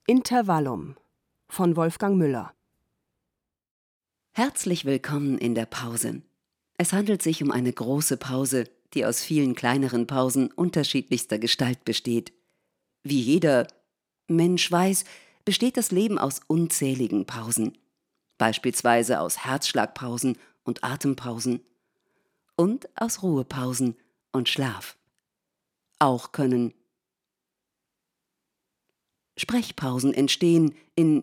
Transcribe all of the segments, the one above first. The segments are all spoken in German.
Intervallum von Wolfgang Müller. Herzlich willkommen in der Pause. Es handelt sich um eine große Pause, die aus vielen kleineren Pausen unterschiedlichster Gestalt besteht. Wie jeder Mensch weiß, besteht das Leben aus unzähligen Pausen. Beispielsweise aus Herzschlagpausen und Atempausen und aus Ruhepausen und Schlaf. Auch können Sprechpausen entstehen, in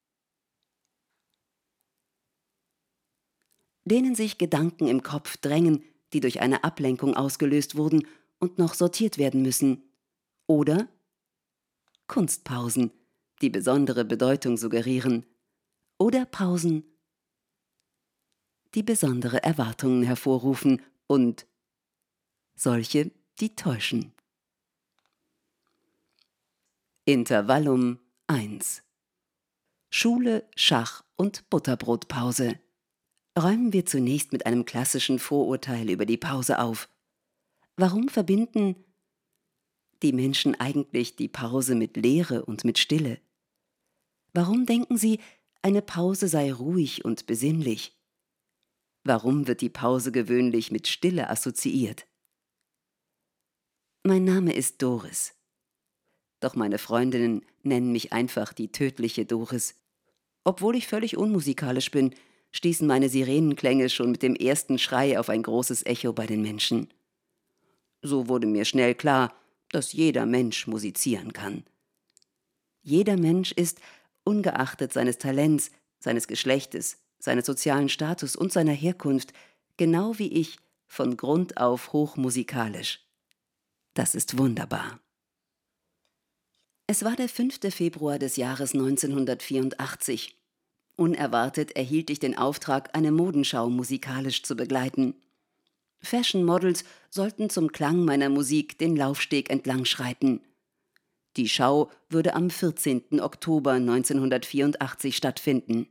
denen sich Gedanken im Kopf drängen, die durch eine Ablenkung ausgelöst wurden und noch sortiert werden müssen. Oder Kunstpausen, die besondere Bedeutung suggerieren. Oder Pausen, die besondere Erwartungen hervorrufen und solche, die täuschen. Intervallum 1. Schule, Schach und Butterbrotpause. Räumen wir zunächst mit einem klassischen Vorurteil über die Pause auf. Warum verbinden die Menschen eigentlich die Pause mit Leere und mit Stille? Warum denken sie, eine Pause sei ruhig und besinnlich? Warum wird die Pause gewöhnlich mit Stille assoziiert? Mein Name ist Doris. Doch meine Freundinnen nennen mich einfach die tödliche Doris. Obwohl ich völlig unmusikalisch bin, stießen meine Sirenenklänge schon mit dem ersten Schrei auf ein großes Echo bei den Menschen. So wurde mir schnell klar, dass jeder Mensch musizieren kann. Jeder Mensch ist, ungeachtet seines Talents, seines Geschlechtes, seines sozialen Status und seiner Herkunft, genau wie ich, von Grund auf hochmusikalisch. Das ist wunderbar. Es war der 5. Februar des Jahres 1984. Unerwartet erhielt ich den Auftrag, eine Modenschau musikalisch zu begleiten. Fashion Models sollten zum Klang meiner Musik den Laufsteg entlang schreiten. Die Schau würde am 14. Oktober 1984 stattfinden.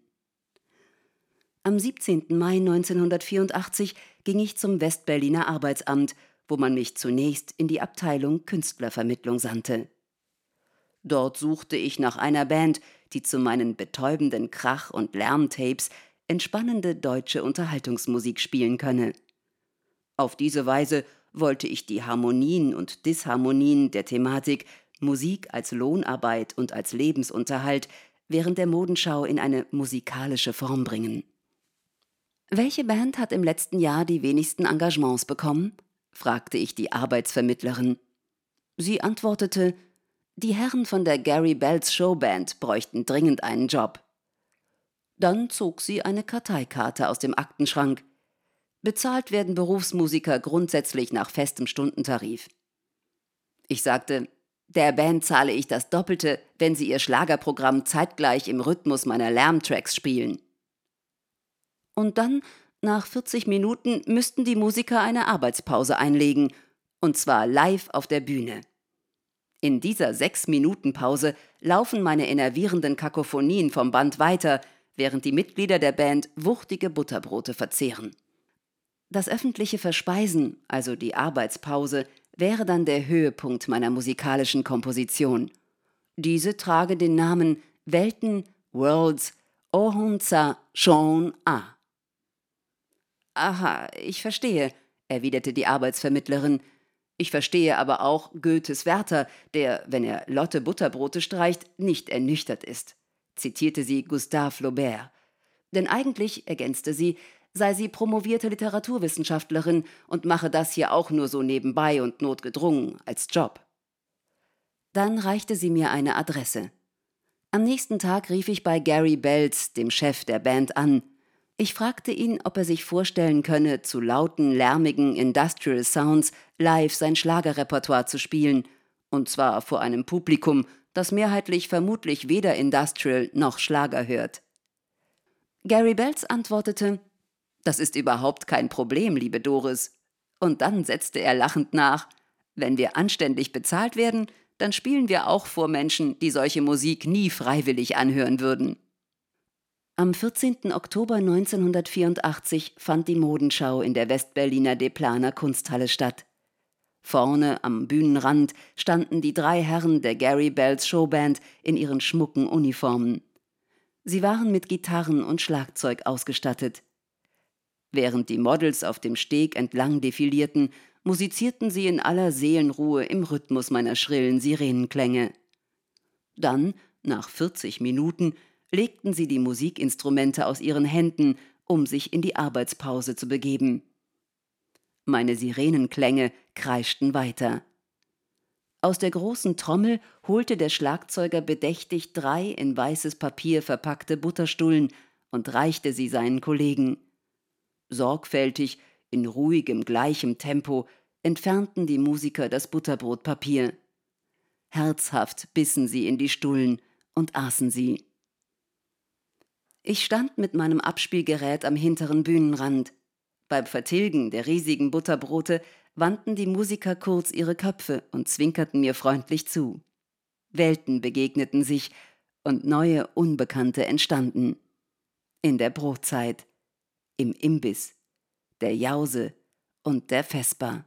Am 17. Mai 1984 ging ich zum Westberliner Arbeitsamt, wo man mich zunächst in die Abteilung Künstlervermittlung sandte. Dort suchte ich nach einer Band, die zu meinen betäubenden Krach- und Lärmtapes entspannende deutsche Unterhaltungsmusik spielen könne. Auf diese Weise wollte ich die Harmonien und Disharmonien der Thematik Musik als Lohnarbeit und als Lebensunterhalt während der Modenschau in eine musikalische Form bringen. »Welche Band hat im letzten Jahr die wenigsten Engagements bekommen?« fragte ich die Arbeitsvermittlerin. Sie antwortete: »Die Herren von der Gary Bells Showband bräuchten dringend einen Job.« Dann zog sie eine Karteikarte aus dem Aktenschrank. Bezahlt werden Berufsmusiker grundsätzlich nach festem Stundentarif. Ich sagte: »Der Band zahle ich das Doppelte, wenn sie ihr Schlagerprogramm zeitgleich im Rhythmus meiner Lärmtracks spielen.« Und dann, nach 40 Minuten, müssten die Musiker eine Arbeitspause einlegen, und zwar live auf der Bühne. In dieser 6-Minuten-Pause laufen meine enervierenden Kakophonien vom Band weiter, während die Mitglieder der Band wuchtige Butterbrote verzehren. Das öffentliche Verspeisen, also die Arbeitspause, wäre dann der Höhepunkt meiner musikalischen Komposition. Diese trage den Namen Welten, Worlds, Ohunza Shon A. »Aha, ich verstehe«, erwiderte die Arbeitsvermittlerin. »Ich verstehe aber auch Goethes Werther, der, wenn er Lotte Butterbrote streicht, nicht ernüchtert ist«, zitierte sie Gustave Flaubert. Denn eigentlich, ergänzte sie, sei sie promovierte Literaturwissenschaftlerin und mache das hier auch nur so nebenbei und notgedrungen, als Job. Dann reichte sie mir eine Adresse. Am nächsten Tag rief ich bei Gary Bells, dem Chef der Band, an. Ich fragte ihn, ob er sich vorstellen könne, zu lauten, lärmigen Industrial Sounds live sein Schlagerrepertoire zu spielen, und zwar vor einem Publikum, das mehrheitlich vermutlich weder Industrial noch Schlager hört. Gary Bells antwortete: »Das ist überhaupt kein Problem, liebe Doris.« Und dann setzte er lachend nach: »Wenn wir anständig bezahlt werden, dann spielen wir auch vor Menschen, die solche Musik nie freiwillig anhören würden.« Am 14. Oktober 1984 fand die Modenschau in der Westberliner Deplaner Kunsthalle statt. Vorne am Bühnenrand standen die 3 Herren der Gary Bells Showband in ihren schmucken Uniformen. Sie waren mit Gitarren und Schlagzeug ausgestattet. Während die Models auf dem Steg entlang defilierten, musizierten sie in aller Seelenruhe im Rhythmus meiner schrillen Sirenenklänge. Dann, nach 40 Minuten, legten sie die Musikinstrumente aus ihren Händen, um sich in die Arbeitspause zu begeben. Meine Sirenenklänge kreischten weiter. Aus der großen Trommel holte der Schlagzeuger bedächtig 3 in weißes Papier verpackte Butterstullen und reichte sie seinen Kollegen. Sorgfältig, in ruhigem, gleichem Tempo entfernten die Musiker das Butterbrotpapier. Herzhaft bissen sie in die Stullen und aßen sie. Ich stand mit meinem Abspielgerät am hinteren Bühnenrand. Beim Vertilgen der riesigen Butterbrote wandten die Musiker kurz ihre Köpfe und zwinkerten mir freundlich zu. Welten begegneten sich und neue Unbekannte entstanden. In der Brotzeit, im Imbiss, der Jause und der Vesper.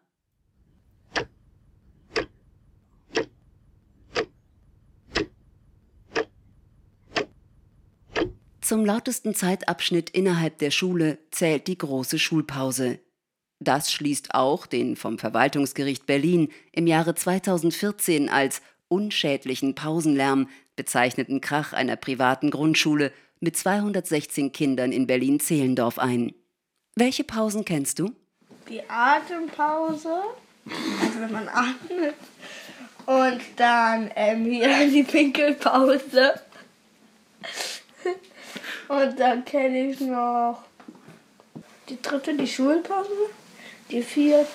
Zum lautesten Zeitabschnitt innerhalb der Schule zählt die große Schulpause. Das schließt auch den vom Verwaltungsgericht Berlin im Jahre 2014 als unschädlichen Pausenlärm bezeichneten Krach einer privaten Grundschule mit 216 Kindern in Berlin-Zehlendorf ein. Welche Pausen kennst du? Die Atempause, also wenn man atmet. Und dann hier die Pinkelpause. Und dann kenne ich noch die 3., die Schulpause, die 4.,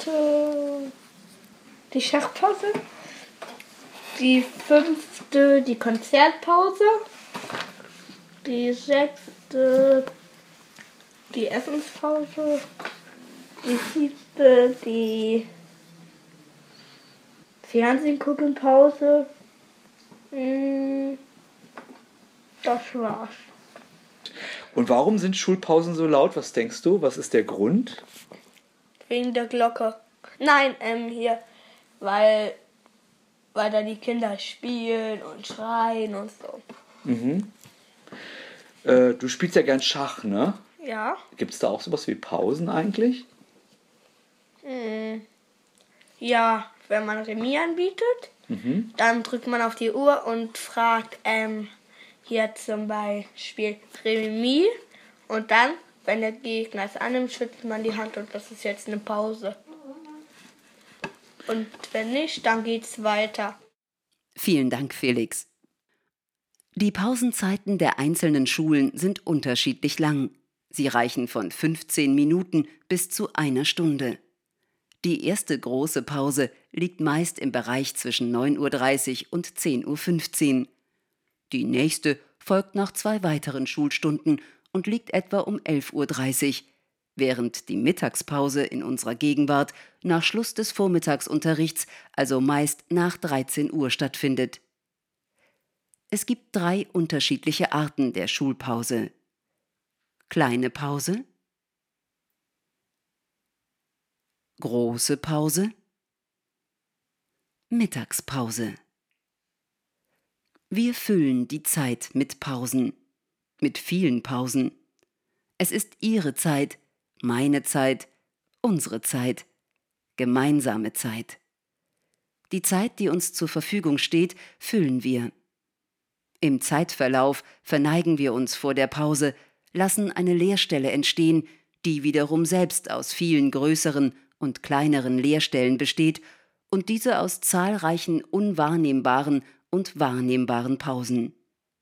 die Schachpause, die 5., die Konzertpause, die 6., die Essenspause, die 7., die Fernsehguckenpause. Das war's. Und warum sind Schulpausen so laut? Was denkst du? Was ist der Grund? Wegen der Glocke. Nein, hier, weil da die Kinder spielen und schreien und so. Mhm. Du spielst ja gern Schach, ne? Ja. Gibt es da auch sowas wie Pausen eigentlich? Ja, wenn man Remis anbietet, dann drückt man auf die Uhr und fragt, hier zum Beispiel Remis. Und dann, wenn der Gegner es annimmt, schüttelt man die Hand und das ist jetzt eine Pause. Und wenn nicht, dann geht's weiter. Vielen Dank, Felix. Die Pausenzeiten der einzelnen Schulen sind unterschiedlich lang. Sie reichen von 15 Minuten bis zu 1 Stunde. Die erste große Pause liegt meist im Bereich zwischen 9:30 Uhr und 10:15 Uhr. Die nächste folgt nach 2 weiteren Schulstunden und liegt etwa um 11:30 Uhr, während die Mittagspause in unserer Gegenwart nach Schluss des Vormittagsunterrichts, also meist nach 13 Uhr stattfindet. Es gibt 3 unterschiedliche Arten der Schulpause. Kleine Pause, große Pause, Mittagspause. Wir füllen die Zeit mit Pausen, mit vielen Pausen. Es ist Ihre Zeit, meine Zeit, unsere Zeit, gemeinsame Zeit. Die Zeit, die uns zur Verfügung steht, füllen wir. Im Zeitverlauf verneigen wir uns vor der Pause, lassen eine Leerstelle entstehen, die wiederum selbst aus vielen größeren und kleineren Leerstellen besteht und diese aus zahlreichen unwahrnehmbaren und wahrnehmbaren Pausen.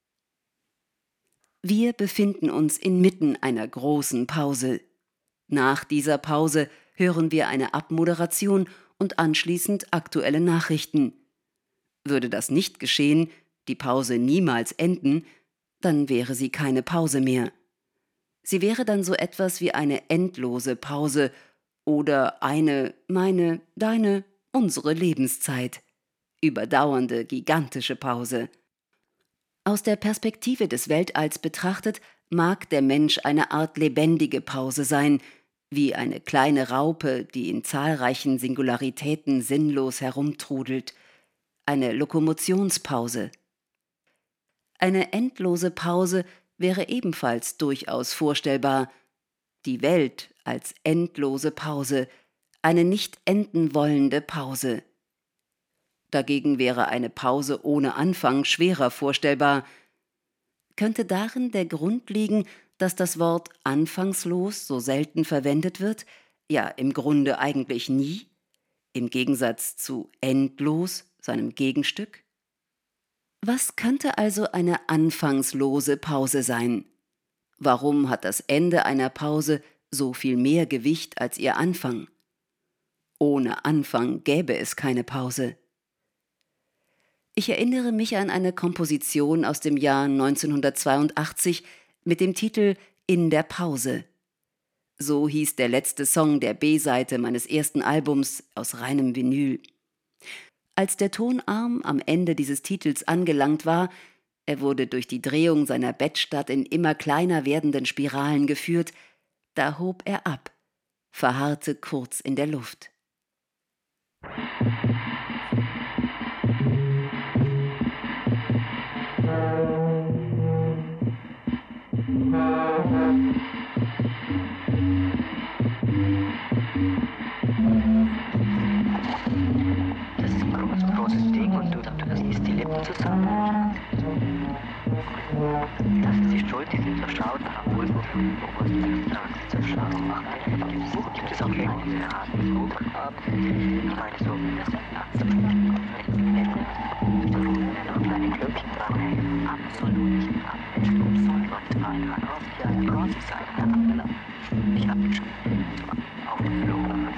Wir befinden uns inmitten einer großen Pause. Nach dieser Pause hören wir eine Abmoderation und anschließend aktuelle Nachrichten. Würde das nicht geschehen, die Pause niemals enden, dann wäre sie keine Pause mehr. Sie wäre dann so etwas wie eine endlose Pause oder eine, meine, deine, unsere Lebenszeit. Überdauernde, gigantische Pause. Aus der Perspektive des Weltalls betrachtet, mag der Mensch eine Art lebendige Pause sein, wie eine kleine Raupe, die in zahlreichen Singularitäten sinnlos herumtrudelt, eine Lokomotionspause. Eine endlose Pause wäre ebenfalls durchaus vorstellbar, die Welt als endlose Pause, eine nicht enden wollende Pause. Dagegen wäre eine Pause ohne Anfang schwerer vorstellbar. Könnte darin der Grund liegen, dass das Wort anfangslos so selten verwendet wird, ja im Grunde eigentlich nie, im Gegensatz zu endlos, seinem Gegenstück? Was könnte also eine anfangslose Pause sein? Warum hat das Ende einer Pause so viel mehr Gewicht als ihr Anfang? Ohne Anfang gäbe es keine Pause. Ich erinnere mich an eine Komposition aus dem Jahr 1982 mit dem Titel »In der Pause«. So hieß der letzte Song der B-Seite meines ersten Albums aus reinem Vinyl. Als der Tonarm am Ende dieses Titels angelangt war, er wurde durch die Drehung seiner Bettstatt in immer kleiner werdenden Spiralen geführt, da hob er ab, verharrte kurz in der Luft. Das ist ein großes Ding und du ziehst die Lippen zusammen. Das ist die Schuld, die sie zerschlaut haben. Wo ist die zerschlaut machen? Gibt es auch Längen, die sehr harten Druck haben? Ich meine so, dass noch kleine Glöckchen dran. Absolut nicht Stumpf läuft rein. Auf die große Seite angelangt. Ich hab schon auf den Blumen.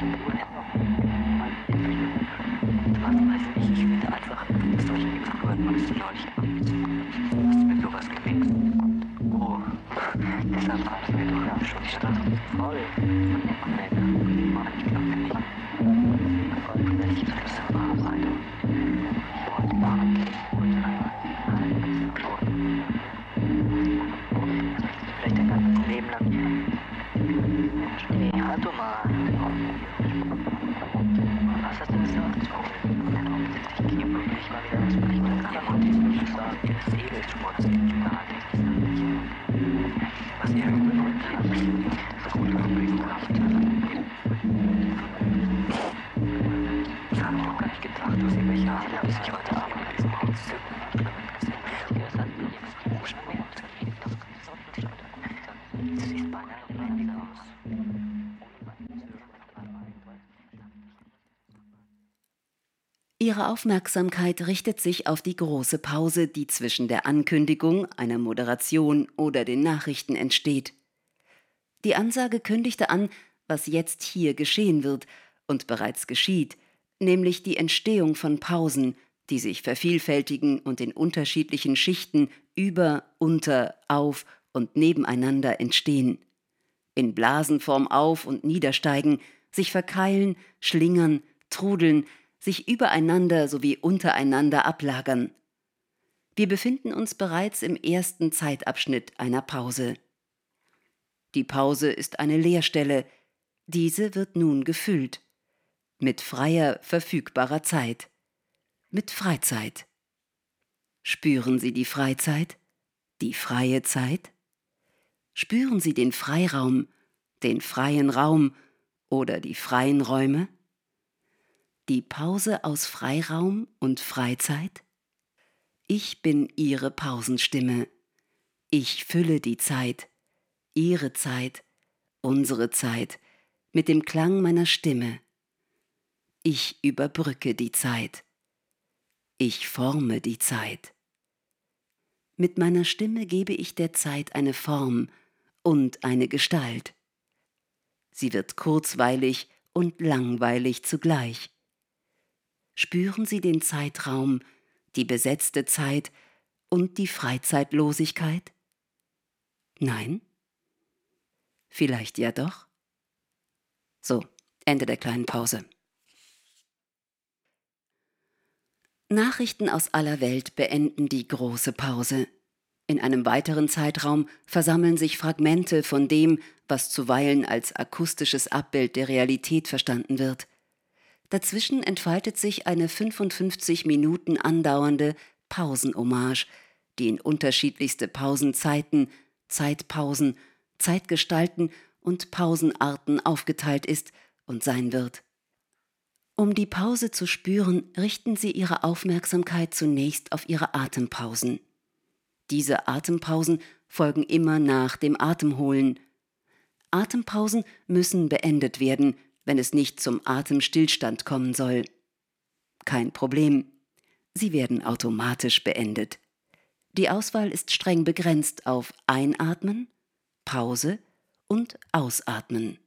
Ich finde einfach, solche Figuren musst du leuchten. Du hast mir sowas gemixt. Oh, deshalb haben wir doch schon die Stadt voll von Netten. Ich glaube nicht. Voll nicht zu dieser Verarbeitung. Und Bank und vielleicht ein ganzes Leben lang. Nee, halt doch mal. Was hast du gesagt? Ich gehe wirklich mal wieder ins Bett. Ja, und ich würde sagen, das Segel ist Sport, das gibt es gar nicht. Was ihr irgendwann das gute Problem gehabt habt. Ich habe doch gar nicht gedacht, dass ihr welche habt, bis ich heute Abend in diesem Haus sitze. Das hat mir nichts geschmeckt. Du siehst beinahe lebendig aus. Ihre Aufmerksamkeit richtet sich auf die große Pause, die zwischen der Ankündigung, einer Moderation oder den Nachrichten entsteht. Die Ansage kündigte an, was jetzt hier geschehen wird und bereits geschieht, nämlich die Entstehung von Pausen, die sich vervielfältigen und in unterschiedlichen Schichten über, unter, auf und nebeneinander entstehen. In Blasenform auf- und niedersteigen, sich verkeilen, schlingern, trudeln, sich übereinander sowie untereinander ablagern. Wir befinden uns bereits im ersten Zeitabschnitt einer Pause. Die Pause ist eine Leerstelle, diese wird nun gefüllt. Mit freier, verfügbarer Zeit. Mit Freizeit. Spüren Sie die Freizeit? Die freie Zeit? Spüren Sie den Freiraum, den freien Raum oder die freien Räume? Die Pause aus Freiraum und Freizeit? Ich bin Ihre Pausenstimme. Ich fülle die Zeit, Ihre Zeit, unsere Zeit, mit dem Klang meiner Stimme. Ich überbrücke die Zeit. Ich forme die Zeit. Mit meiner Stimme gebe ich der Zeit eine Form und eine Gestalt. Sie wird kurzweilig und langweilig zugleich. Spüren Sie den Zeitraum, die besetzte Zeit und die Freizeitlosigkeit? Nein? Vielleicht ja doch? So, Ende der kleinen Pause. Nachrichten aus aller Welt beenden die große Pause. In einem weiteren Zeitraum versammeln sich Fragmente von dem, was zuweilen als akustisches Abbild der Realität verstanden wird. Dazwischen entfaltet sich eine 55 Minuten andauernde Pausenhommage, die in unterschiedlichste Pausenzeiten, Zeitpausen, Zeitgestalten und Pausenarten aufgeteilt ist und sein wird. Um die Pause zu spüren, richten Sie Ihre Aufmerksamkeit zunächst auf Ihre Atempausen. Diese Atempausen folgen immer nach dem Atemholen. Atempausen müssen beendet werden, wenn es nicht zum Atemstillstand kommen soll. Kein Problem. Sie werden automatisch beendet. Die Auswahl ist streng begrenzt auf Einatmen, Pause und Ausatmen.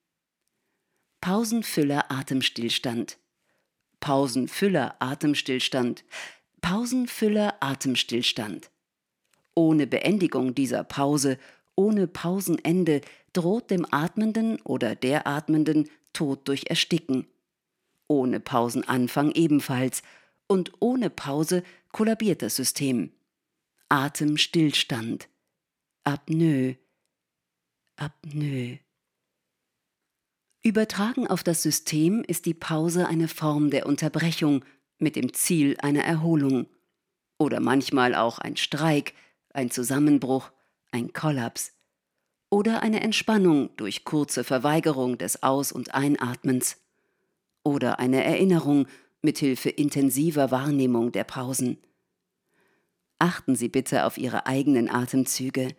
Pausenfüller-Atemstillstand. Pausenfüller-Atemstillstand. Pausenfüller-Atemstillstand. Ohne Beendigung dieser Pause, ohne Pausenende, droht dem Atmenden oder der Atmenden Tod durch Ersticken. Ohne Pausenanfang ebenfalls und ohne Pause kollabiert das System. Atemstillstand. Apnoe. Apnoe. Übertragen auf das System ist die Pause eine Form der Unterbrechung mit dem Ziel einer Erholung. Oder manchmal auch ein Streik, ein Zusammenbruch, ein Kollaps. Oder eine Entspannung durch kurze Verweigerung des Aus- und Einatmens. Oder eine Erinnerung mithilfe intensiver Wahrnehmung der Pausen. Achten Sie bitte auf Ihre eigenen Atemzüge.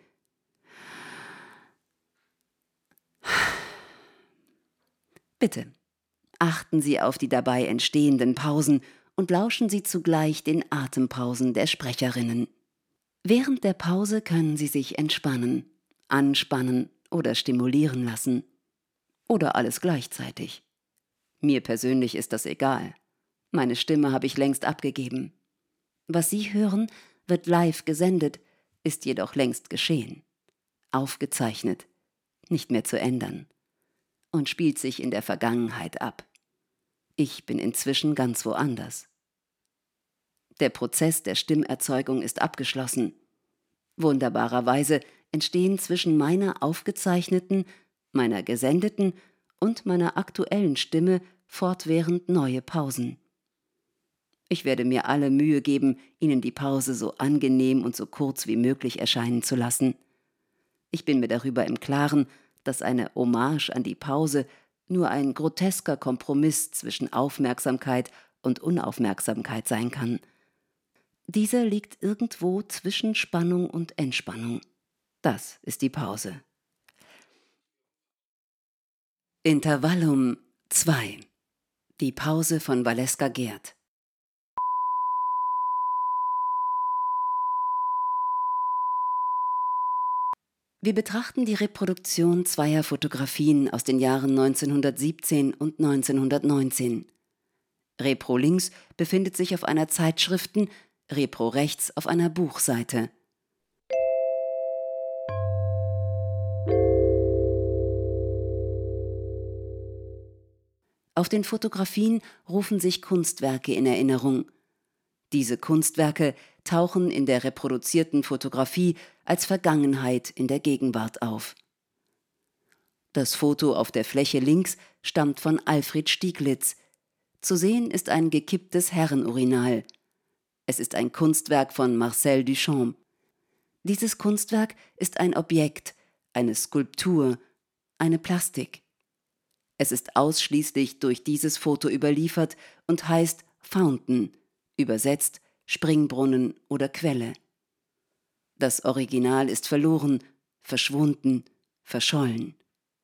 Bitte, achten Sie auf die dabei entstehenden Pausen und lauschen Sie zugleich den Atempausen der Sprecherinnen. Während der Pause können Sie sich entspannen, anspannen oder stimulieren lassen. Oder alles gleichzeitig. Mir persönlich ist das egal. Meine Stimme habe ich längst abgegeben. Was Sie hören, wird live gesendet, ist jedoch längst geschehen. Aufgezeichnet, nicht mehr zu ändern. Und spielt sich in der Vergangenheit ab. Ich bin inzwischen ganz woanders. Der Prozess der Stimmerzeugung ist abgeschlossen. Wunderbarerweise entstehen zwischen meiner aufgezeichneten, meiner gesendeten und meiner aktuellen Stimme fortwährend neue Pausen. Ich werde mir alle Mühe geben, Ihnen die Pause so angenehm und so kurz wie möglich erscheinen zu lassen. Ich bin mir darüber im Klaren, dass eine Hommage an die Pause nur ein grotesker Kompromiss zwischen Aufmerksamkeit und Unaufmerksamkeit sein kann. Dieser liegt irgendwo zwischen Spannung und Entspannung. Das ist die Pause. Intervallum 2. Die Pause von Valeska Gerd. Wir betrachten die Reproduktion zweier Fotografien aus den Jahren 1917 und 1919. Repro links befindet sich auf einer Zeitschriften-, Repro rechts auf einer Buchseite. Auf den Fotografien rufen sich Kunstwerke in Erinnerung. Diese Kunstwerke tauchen in der reproduzierten Fotografie als Vergangenheit in der Gegenwart auf. Das Foto auf der Fläche links stammt von Alfred Stieglitz. Zu sehen ist ein gekipptes Herrenurinal. Es ist ein Kunstwerk von Marcel Duchamp. Dieses Kunstwerk ist ein Objekt, eine Skulptur, eine Plastik. Es ist ausschließlich durch dieses Foto überliefert und heißt Fountain, übersetzt Springbrunnen oder Quelle. Das Original ist verloren, verschwunden, verschollen.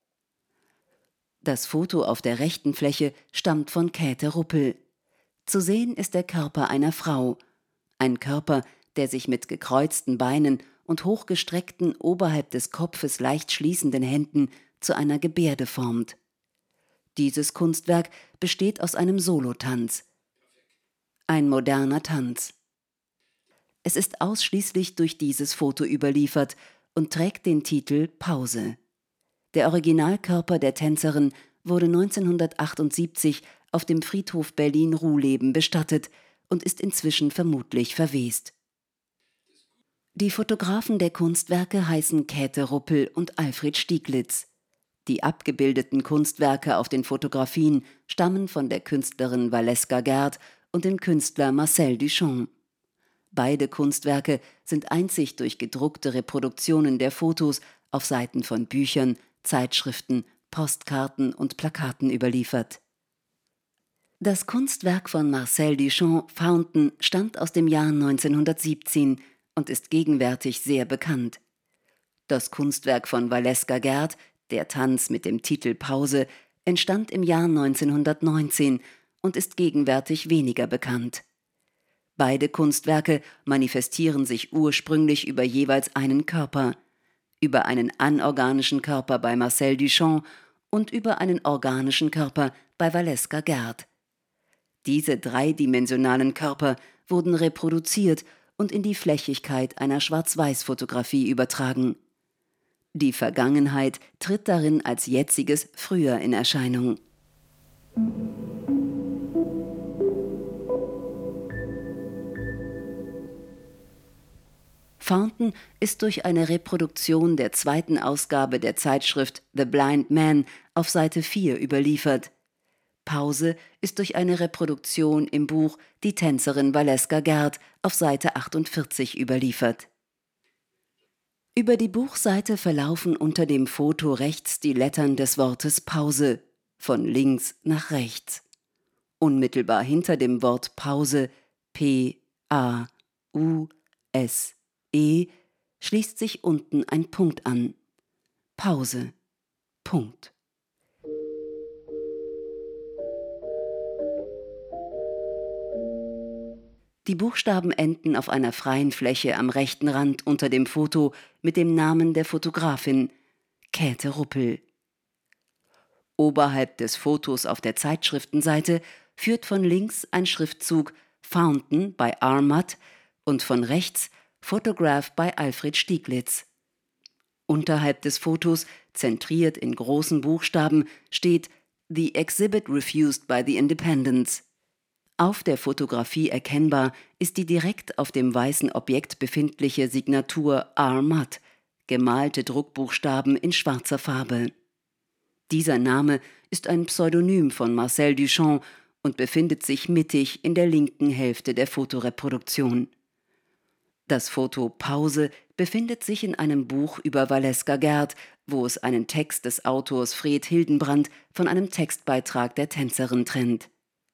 Das Foto auf der rechten Fläche stammt von Käthe Ruppel. Zu sehen ist der Körper einer Frau, ein Körper, der sich mit gekreuzten Beinen und hochgestreckten, oberhalb des Kopfes leicht schließenden Händen zu einer Gebärde formt. Dieses Kunstwerk besteht aus einem Solotanz. Ein moderner Tanz. Es ist ausschließlich durch dieses Foto überliefert und trägt den Titel Pause. Der Originalkörper der Tänzerin wurde 1978 auf dem Friedhof Berlin-Ruhleben bestattet und ist inzwischen vermutlich verwest. Die Fotografen der Kunstwerke heißen Käthe Ruppel und Alfred Stieglitz. Die abgebildeten Kunstwerke auf den Fotografien stammen von der Künstlerin Valeska Gerd und dem Künstler Marcel Duchamp. Beide Kunstwerke sind einzig durch gedruckte Reproduktionen der Fotos auf Seiten von Büchern, Zeitschriften, Postkarten und Plakaten überliefert. Das Kunstwerk von Marcel Duchamp, Fountain, stammt aus dem Jahr 1917 und ist gegenwärtig sehr bekannt. Das Kunstwerk von Valeska Gerd, der Tanz mit dem Titel Pause, entstand im Jahr 1919 und ist gegenwärtig weniger bekannt. Beide Kunstwerke manifestieren sich ursprünglich über jeweils einen Körper, über einen anorganischen Körper bei Marcel Duchamp und über einen organischen Körper bei Valeska Gerd. Diese dreidimensionalen Körper wurden reproduziert und in die Flächigkeit einer Schwarz-Weiß-Fotografie übertragen. Die Vergangenheit tritt darin als jetziges Früher in Erscheinung. Fountain ist durch eine Reproduktion der zweiten Ausgabe der Zeitschrift The Blind Man auf Seite 4 überliefert. Pause ist durch eine Reproduktion im Buch Die Tänzerin Valeska Gerd auf Seite 48 überliefert. Über die Buchseite verlaufen unter dem Foto rechts die Lettern des Wortes Pause, von links nach rechts. Unmittelbar hinter dem Wort Pause, P-A-U-S-E, schließt sich unten ein Punkt an. Pause. Punkt. Die Buchstaben enden auf einer freien Fläche am rechten Rand unter dem Foto mit dem Namen der Fotografin, Käthe Ruppel. Oberhalb des Fotos auf der Zeitschriftenseite führt von links ein Schriftzug Fountain bei Armat und von rechts Photograph bei Alfred Stieglitz. Unterhalb des Fotos, zentriert in großen Buchstaben, steht The Exhibit refused by the Independents. Auf der Fotografie erkennbar ist die direkt auf dem weißen Objekt befindliche Signatur Armat, gemalte Druckbuchstaben in schwarzer Farbe. Dieser Name ist ein Pseudonym von Marcel Duchamp und befindet sich mittig in der linken Hälfte der Fotoreproduktion. Das Foto Pause befindet sich in einem Buch über Valeska Gerd, wo es einen Text des Autors Fred Hildenbrand von einem Textbeitrag der Tänzerin trennt.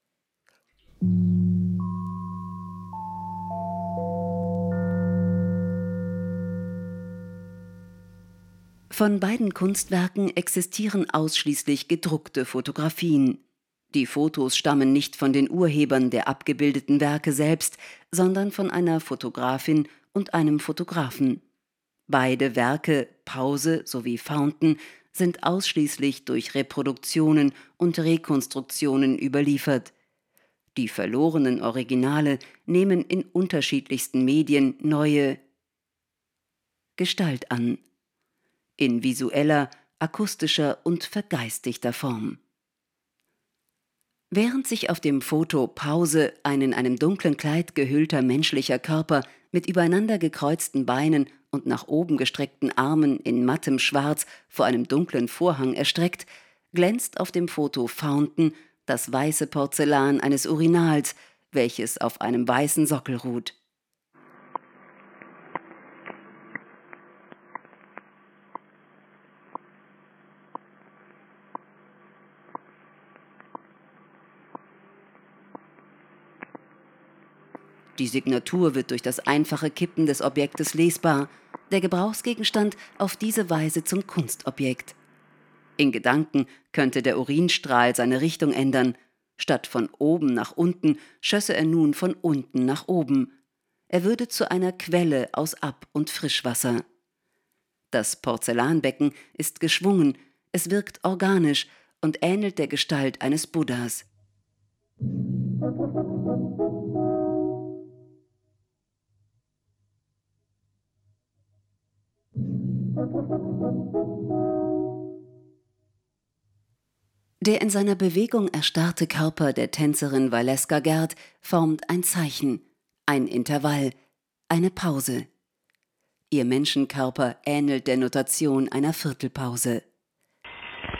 Von beiden Kunstwerken existieren ausschließlich gedruckte Fotografien. Die Fotos stammen nicht von den Urhebern der abgebildeten Werke selbst, sondern von einer Fotografin und einem Fotografen. Beide Werke, Pause sowie Fountain, sind ausschließlich durch Reproduktionen und Rekonstruktionen überliefert. Die verlorenen Originale nehmen in unterschiedlichsten Medien neue Gestalt an, in visueller, akustischer und vergeistigter Form. Während sich auf dem Foto Pause ein in einem dunklen Kleid gehüllter menschlicher Körper mit übereinander gekreuzten Beinen und nach oben gestreckten Armen in mattem Schwarz vor einem dunklen Vorhang erstreckt, glänzt auf dem Foto Fountain das weiße Porzellan eines Urinals, welches auf einem weißen Sockel ruht. Die Signatur wird durch das einfache Kippen des Objektes lesbar, der Gebrauchsgegenstand auf diese Weise zum Kunstobjekt. In Gedanken könnte der Urinstrahl seine Richtung ändern. Statt von oben nach unten schösse er nun von unten nach oben. Er würde zu einer Quelle aus Ab- und Frischwasser. Das Porzellanbecken ist geschwungen, es wirkt organisch und ähnelt der Gestalt eines Buddhas. Der in seiner Bewegung erstarrte Körper der Tänzerin Valeska Gerd formt ein Zeichen, ein Intervall, eine Pause. Ihr Menschenkörper ähnelt der Notation einer Viertelpause.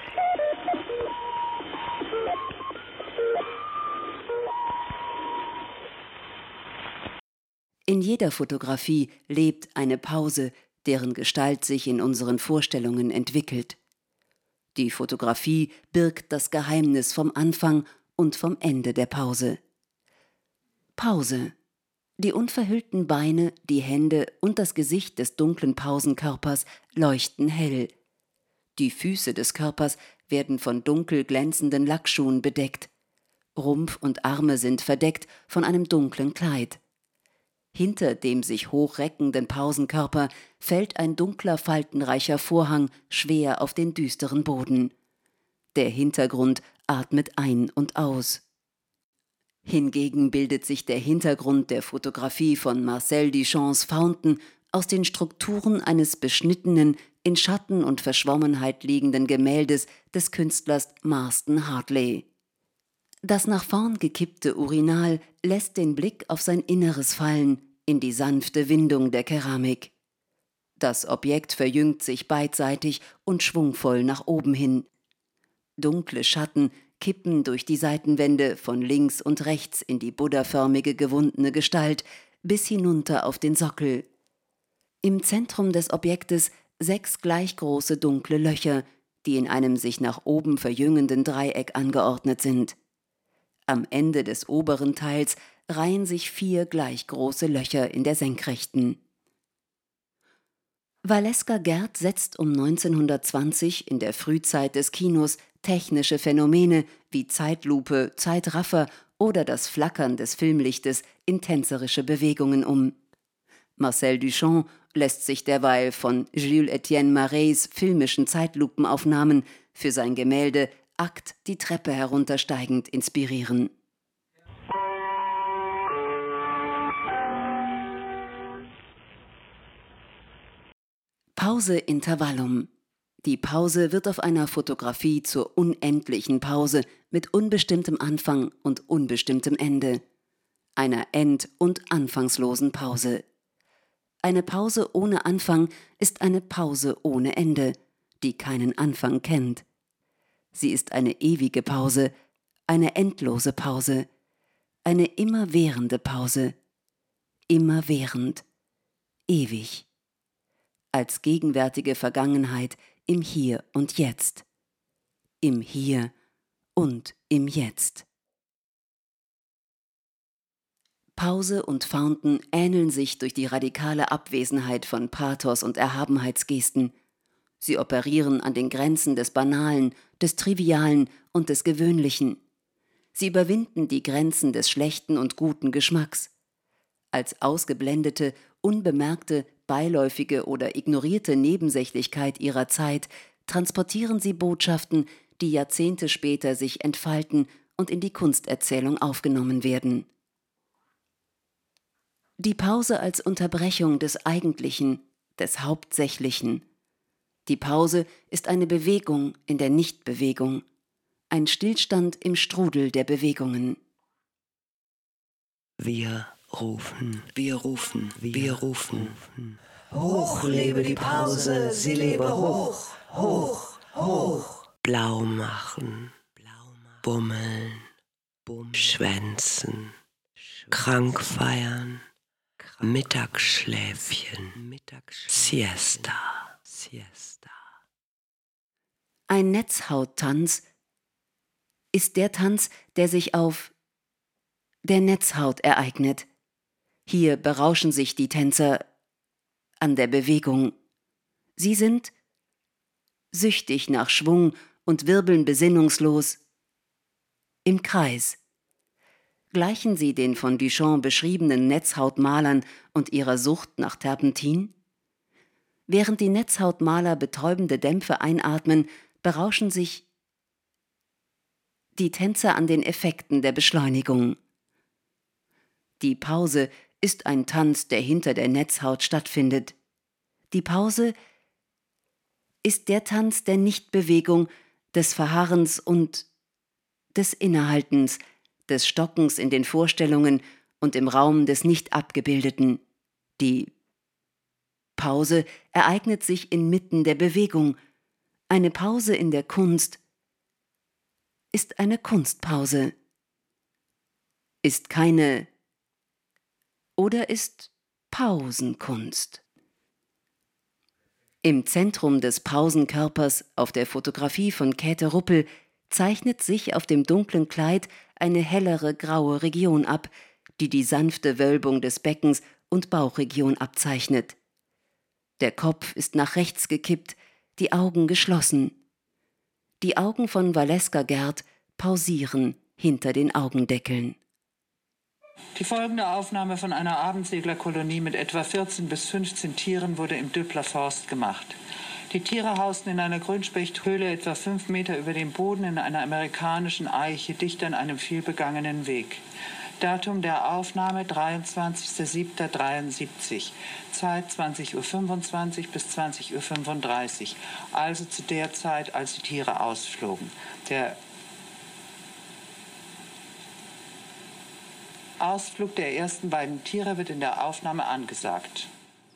In jeder Fotografie lebt eine Pause, deren Gestalt sich in unseren Vorstellungen entwickelt. Die Fotografie birgt das Geheimnis vom Anfang und vom Ende der Pause. Pause. Die unverhüllten Beine, die Hände und das Gesicht des dunklen Pausenkörpers leuchten hell. Die Füße des Körpers werden von dunkel glänzenden Lackschuhen bedeckt. Rumpf und Arme sind verdeckt von einem dunklen Kleid. Hinter dem sich hochreckenden Pausenkörper fällt ein dunkler, faltenreicher Vorhang schwer auf den düsteren Boden. Der Hintergrund atmet ein und aus. Hingegen bildet sich der Hintergrund der Fotografie von Marcel Duchamps Fountain aus den Strukturen eines beschnittenen, in Schatten und Verschwommenheit liegenden Gemäldes des Künstlers Marston Hartley. Das nach vorn gekippte Urinal lässt den Blick auf sein Inneres fallen, in die sanfte Windung der Keramik. Das Objekt verjüngt sich beidseitig und schwungvoll nach oben hin. Dunkle Schatten kippen durch die Seitenwände von links und rechts in die buddhaförmige gewundene Gestalt bis hinunter auf den Sockel. Im Zentrum des Objektes 6 gleich große dunkle Löcher, die in einem sich nach oben verjüngenden Dreieck angeordnet sind. Am Ende des oberen Teils reihen sich 4 gleich große Löcher in der Senkrechten. Valeska Gerd setzt um 1920 in der Frühzeit des Kinos technische Phänomene wie Zeitlupe, Zeitraffer oder das Flackern des Filmlichtes in tänzerische Bewegungen um. Marcel Duchamp lässt sich derweil von Jules-Étienne Marets filmischen Zeitlupenaufnahmen für sein Gemälde Akt die Treppe heruntersteigend inspirieren. Pause Intervallum. Die Pause wird auf einer Fotografie zur unendlichen Pause mit unbestimmtem Anfang und unbestimmtem Ende. Einer end- und anfangslosen Pause. Eine Pause ohne Anfang ist eine Pause ohne Ende, die keinen Anfang kennt. Sie ist eine ewige Pause, eine endlose Pause, eine immerwährende Pause, immerwährend, ewig, als gegenwärtige Vergangenheit im Hier und Jetzt, im Hier und im Jetzt. Pause und Fountain ähneln sich durch die radikale Abwesenheit von Pathos und Erhabenheitsgesten. Sie operieren an den Grenzen des Banalen, des Trivialen und des Gewöhnlichen. Sie überwinden die Grenzen des schlechten und guten Geschmacks. Als ausgeblendete, unbemerkte, beiläufige oder ignorierte Nebensächlichkeit ihrer Zeit transportieren sie Botschaften, die Jahrzehnte später sich entfalten und in die Kunsterzählung aufgenommen werden. Die Pause als Unterbrechung des Eigentlichen, des Hauptsächlichen. Die Pause ist eine Bewegung in der Nichtbewegung, ein Stillstand im Strudel der Bewegungen. Wir rufen, wir rufen, wir rufen. Hoch lebe die Pause, sie lebe hoch, hoch, hoch. Blau machen, bummeln, schwänzen, krank feiern, Mittagsschläfchen, Siesta. Ein Netzhauttanz ist der Tanz, der sich auf der Netzhaut ereignet. Hier berauschen sich die Tänzer an der Bewegung. Sie sind süchtig nach Schwung und wirbeln besinnungslos im Kreis. Gleichen sie den von Duchamp beschriebenen Netzhautmalern und ihrer Sucht nach Terpentin? Während die Netzhautmaler betäubende Dämpfe einatmen, berauschen sich die Tänzer an den Effekten der Beschleunigung. Die Pause ist ein Tanz, der hinter der Netzhaut stattfindet. Die Pause ist der Tanz der Nichtbewegung, des Verharrens und des Innehaltens, des Stockens in den Vorstellungen und im Raum des Nicht-Abgebildeten. Die Pause ereignet sich inmitten der Bewegung. Eine Pause in der Kunst ist eine Kunstpause. Ist keine oder ist Pausenkunst. Im Zentrum des Pausenkörpers auf der Fotografie von Käthe Ruppel zeichnet sich auf dem dunklen Kleid eine hellere graue Region ab, die die sanfte Wölbung des Beckens und Bauchregion abzeichnet. Der Kopf ist nach rechts gekippt, die Augen geschlossen. Die Augen von Valeska Gerd pausieren hinter den Augendeckeln. Die folgende Aufnahme von einer Abendseglerkolonie mit etwa 14 bis 15 Tieren wurde im Döbler Forst gemacht. Die Tiere hausten in einer Grünspechthöhle etwa 5 Meter über dem Boden in einer amerikanischen Eiche, dicht an einem vielbegangenen Weg. Datum der Aufnahme 23.07.73, Zeit 20.25 Uhr bis 20.35 Uhr, also zu der Zeit, als die Tiere ausflogen. Der Ausflug der ersten beiden Tiere wird in der Aufnahme angesagt.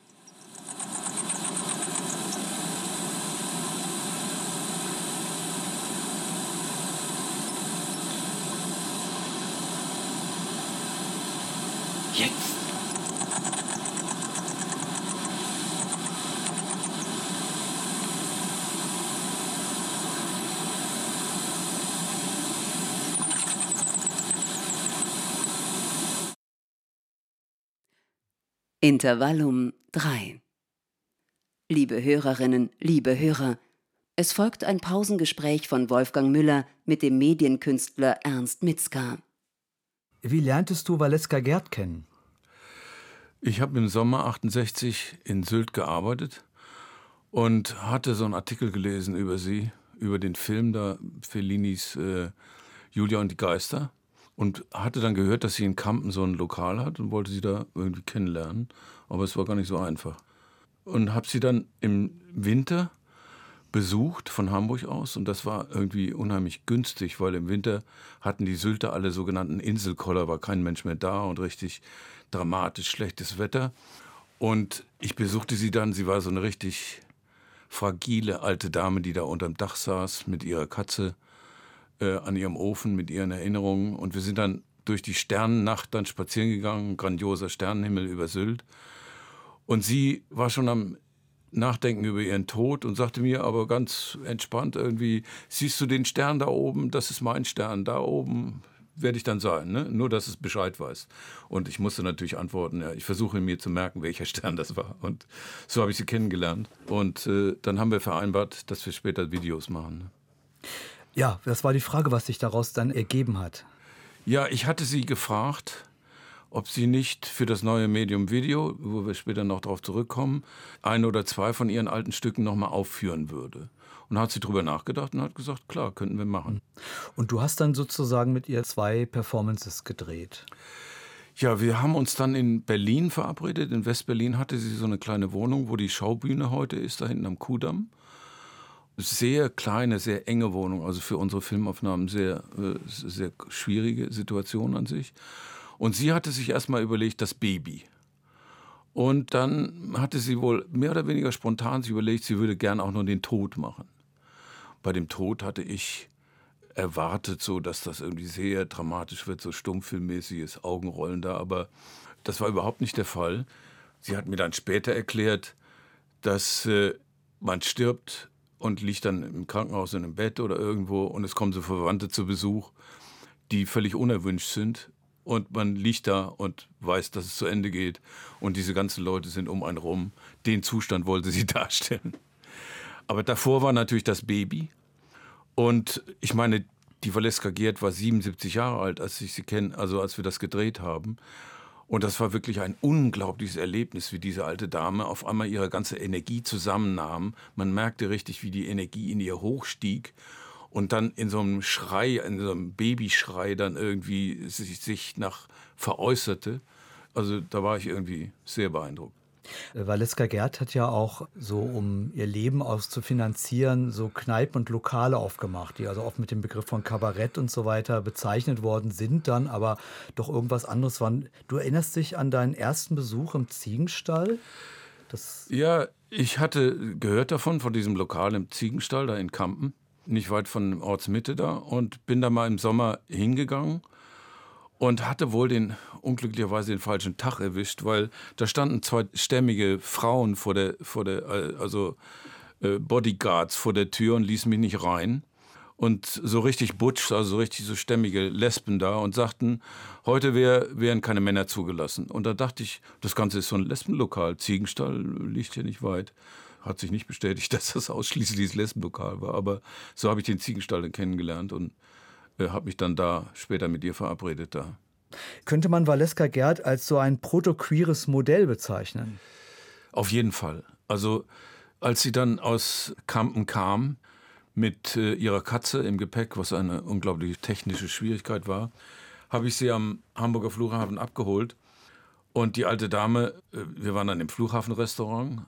Jetzt! Intervallum 3. Liebe Hörerinnen, liebe Hörer, es folgt ein Pausengespräch von Wolfgang Müller mit dem Medienkünstler Ernst Mitzka. Wie lerntest du Valeska Gerd kennen? Ich habe im Sommer 68 in Sylt gearbeitet und hatte so einen Artikel gelesen über sie, über den Film da, Fellinis Julia und die Geister. Und hatte dann gehört, dass sie in Kampen so ein Lokal hat und wollte sie da irgendwie kennenlernen. Aber es war gar nicht so einfach. Und habe sie dann im Winter besucht von Hamburg aus. Und das war irgendwie unheimlich günstig, weil im Winter hatten die Sylter alle sogenannten Inselkoller, war kein Mensch mehr da und richtig dramatisch schlechtes Wetter. Und ich besuchte sie dann, sie war so eine richtig fragile alte Dame, die da unterm Dach saß mit ihrer Katze an ihrem Ofen mit ihren Erinnerungen. Und wir sind dann durch die Sternennacht dann spazieren gegangen, grandioser Sternenhimmel über Sylt. Und sie war schon am Nachdenken über ihren Tod und sagte mir aber ganz entspannt irgendwie, siehst du den Stern da oben, das ist mein Stern, da oben werde ich dann sein, ne? Nur, dass es Bescheid weiß. Und ich musste natürlich antworten, ja, ich versuche mir zu merken, welcher Stern das war. Und so habe ich sie kennengelernt. Und dann haben wir vereinbart, dass wir später Videos machen. Ne? Ja, das war die Frage, was sich daraus dann ergeben hat. Ja, ich hatte sie gefragt, ob sie nicht für das neue Medium Video, wo wir später noch darauf zurückkommen, 1 oder 2 von ihren alten Stücken nochmal aufführen würde. Und da hat sie drüber nachgedacht und hat gesagt, klar, könnten wir machen. Und du hast dann sozusagen mit ihr 2 Performances gedreht. Ja, wir haben uns dann in Berlin verabredet. In West-Berlin hatte sie so eine kleine Wohnung, wo die Schaubühne heute ist, da hinten am Kuhdamm. Sehr kleine, sehr enge Wohnung, also für unsere Filmaufnahmen sehr schwierige Situation an sich. Und sie hatte sich erstmal überlegt, das Baby. Und dann hatte sie wohl mehr oder weniger spontan sich überlegt, sie würde gern auch noch den Tod machen. Bei dem Tod hatte ich erwartet, so, dass das irgendwie sehr dramatisch wird, so stummfilmmäßiges Augenrollen da, aber das war überhaupt nicht der Fall. Sie hat mir dann später erklärt, dass man stirbt und liegt dann im Krankenhaus in einem Bett oder irgendwo und es kommen so Verwandte zu Besuch, die völlig unerwünscht sind und man liegt da und weiß, dass es zu Ende geht und diese ganzen Leute sind um einen rum. Den Zustand wollte sie darstellen. Aber davor war natürlich das Baby und ich meine, die Valeska Gerd war 77 Jahre alt, als ich sie kenne, also als wir das gedreht haben. Und das war wirklich ein unglaubliches Erlebnis, wie diese alte Dame auf einmal ihre ganze Energie zusammennahm. Man merkte richtig, wie die Energie in ihr hochstieg und dann in so einem Schrei, in so einem Babyschrei dann irgendwie sich nach veräußerte. Also da war ich irgendwie sehr beeindruckt. Valeska Gerd hat ja auch so, um ihr Leben auszufinanzieren, so Kneipen und Lokale aufgemacht, die also oft mit dem Begriff von Kabarett und so weiter bezeichnet worden sind, dann aber doch irgendwas anderes waren. Du erinnerst dich an deinen ersten Besuch im Ziegenstall? Ja, ich hatte gehört davon, von diesem Lokal im Ziegenstall da in Kampen, nicht weit von Ortsmitte da, und bin da mal im Sommer hingegangen. und hatte wohl unglücklicherweise den falschen Tag erwischt, weil da standen 2 stämmige Frauen Bodyguards vor der Tür und ließen mich nicht rein. Und so richtig butsch, also so richtig so stämmige Lesben da und sagten, heute wären keine Männer zugelassen. Und da dachte ich, das Ganze ist so ein Lesbenlokal. Ziegenstall liegt hier nicht weit. Hat sich nicht bestätigt, dass das ausschließlich das Lesbenlokal war. Aber so habe ich den Ziegenstall dann kennengelernt und habe mich dann da später mit ihr verabredet da. Könnte man Valeska Gerd als so ein protoqueeres Modell bezeichnen? Auf jeden Fall. Also als sie dann aus Kampen kam, mit ihrer Katze im Gepäck, was eine unglaubliche technische Schwierigkeit war, habe ich sie am Hamburger Flughafen abgeholt. Und die alte Dame, wir waren dann im Flughafenrestaurant,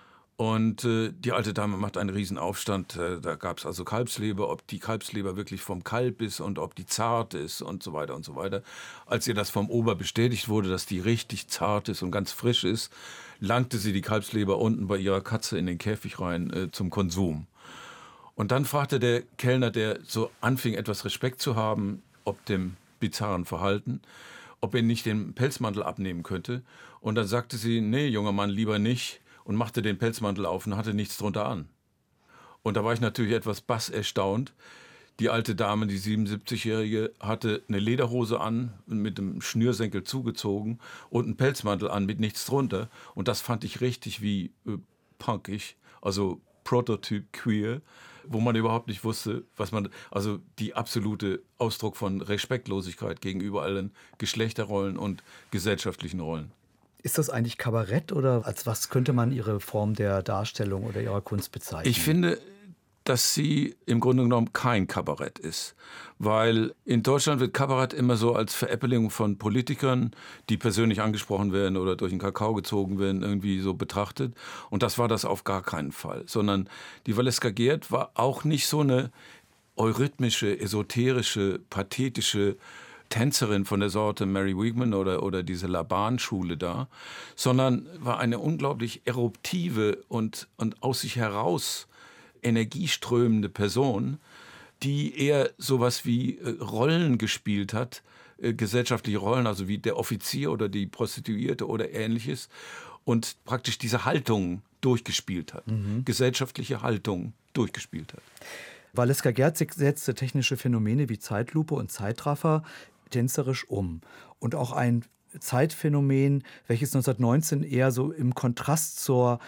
und die alte Dame macht einen riesen Aufstand. Da gab es also Kalbsleber, ob die Kalbsleber wirklich vom Kalb ist und ob die zart ist und so weiter und so weiter. Als ihr das vom Ober bestätigt wurde, dass die richtig zart ist und ganz frisch ist, langte sie die Kalbsleber unten bei ihrer Katze in den Käfig rein zum Konsum. Und dann fragte der Kellner, der so anfing, etwas Respekt zu haben, ob dem bizarren Verhalten, ob er nicht den Pelzmantel abnehmen könnte. Und dann sagte sie, nee, junger Mann, lieber nicht, und machte den Pelzmantel auf und hatte nichts drunter an. Und da war ich natürlich etwas bass erstaunt. Die alte Dame, die 77-Jährige, hatte eine Lederhose an, mit dem Schnürsenkel zugezogen und einen Pelzmantel an mit nichts drunter. Und das fand ich richtig wie punkig, also Prototyp queer, wo man überhaupt nicht wusste, also die absolute Ausdruck von Respektlosigkeit gegenüber allen Geschlechterrollen und gesellschaftlichen Rollen. Ist das eigentlich Kabarett oder als was könnte man Ihre Form der Darstellung oder Ihrer Kunst bezeichnen? Ich finde, dass sie im Grunde genommen kein Kabarett ist. Weil in Deutschland wird Kabarett immer so als Veräppelung von Politikern, die persönlich angesprochen werden oder durch den Kakao gezogen werden, irgendwie so betrachtet. Und das war das auf gar keinen Fall. Sondern die Valeska Gerd war auch nicht so eine eurythmische, esoterische, pathetische Tänzerin von der Sorte Mary Wigman oder diese Laban-Schule da, sondern war eine unglaublich eruptive und aus sich heraus energieströmende Person, die eher sowas wie Rollen gespielt hat, gesellschaftliche Rollen, also wie der Offizier oder die Prostituierte oder Ähnliches, und praktisch diese Haltung durchgespielt hat, gesellschaftliche Haltung durchgespielt hat. Valeska Gerd setzte technische Phänomene wie Zeitlupe und Zeitraffer tänzerisch um. Und auch ein Zeitphänomen, welches 1919 eher so im Kontrast zur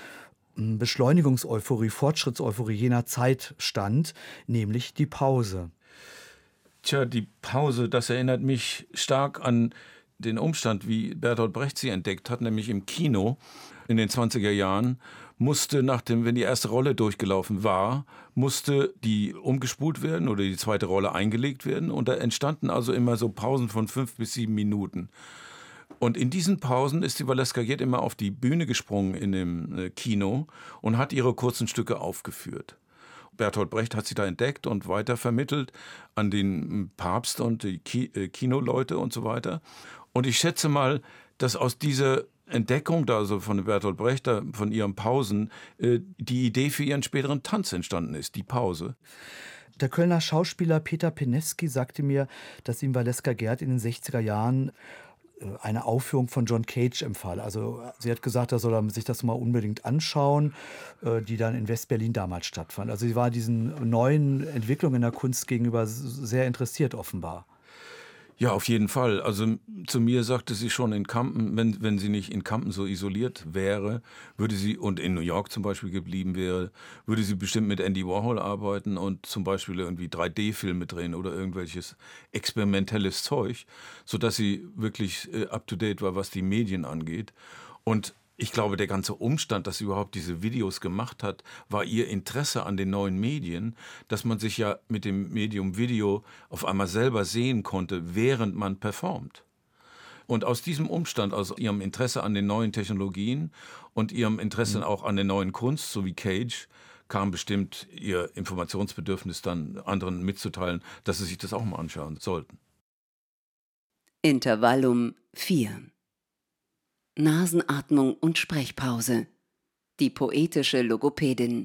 Beschleunigungseuphorie, Fortschrittseuphorie jener Zeit stand, nämlich die Pause. Tja, die Pause, das erinnert mich stark an den Umstand, wie Bertolt Brecht sie entdeckt hat, nämlich im Kino in den 20er Jahren, musste wenn die erste Rolle durchgelaufen war, musste die umgespult werden oder die zweite Rolle eingelegt werden. Und da entstanden also immer so Pausen von 5 bis 7 Minuten. Und in diesen Pausen ist die Valeska Gerd immer auf die Bühne gesprungen in dem Kino und hat ihre kurzen Stücke aufgeführt. Bertolt Brecht hat sie da entdeckt und weitervermittelt an den Papst und die Kinoleute und so weiter. Und ich schätze mal, dass aus dieser Entdeckung da, also von Bertolt Brecht, von ihren Pausen, die Idee für ihren späteren Tanz entstanden ist, die Pause. Der Kölner Schauspieler Peter Penewsky sagte mir, dass ihm Valeska Gerd in den 60er Jahren eine Aufführung von John Cage empfahl. Also sie hat gesagt, er soll sich das mal unbedingt anschauen, die dann in West-Berlin damals stattfand. Also sie war diesen neuen Entwicklungen in der Kunst gegenüber sehr interessiert offenbar. Ja, auf jeden Fall. Also zu mir sagte sie schon in Kampen, wenn sie nicht in Kampen so isoliert wäre, würde sie, und in New York zum Beispiel geblieben wäre, würde sie bestimmt mit Andy Warhol arbeiten und zum Beispiel irgendwie 3D-Filme drehen oder irgendwelches experimentelles Zeug, sodass sie wirklich up-to-date war, was die Medien angeht. Und ich glaube, der ganze Umstand, dass sie überhaupt diese Videos gemacht hat, war ihr Interesse an den neuen Medien, dass man sich ja mit dem Medium Video auf einmal selber sehen konnte, während man performt. Und aus diesem Umstand, aus ihrem Interesse an den neuen Technologien und ihrem Interesse auch an der neuen Kunst, so wie Cage, kam bestimmt ihr Informationsbedürfnis dann anderen mitzuteilen, dass sie sich das auch mal anschauen sollten. Intervallum 4. Nasenatmung und Sprechpause. Die poetische Logopädin.